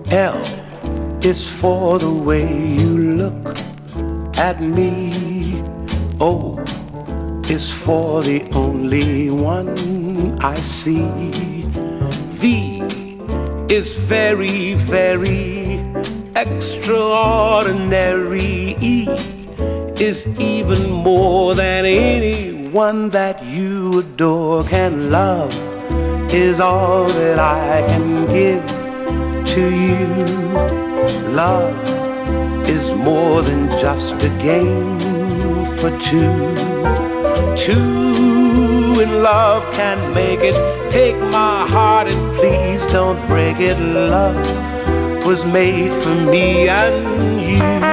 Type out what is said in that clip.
L is for the way you look at me. O is for the only one I see. V is very, very extraordinary. E is even more than anyone that you adore can love, is all that I can give to you. Love is more than just a game for two. Two in love can't make it. Take my heart and please don't break it. Love was made for me and you.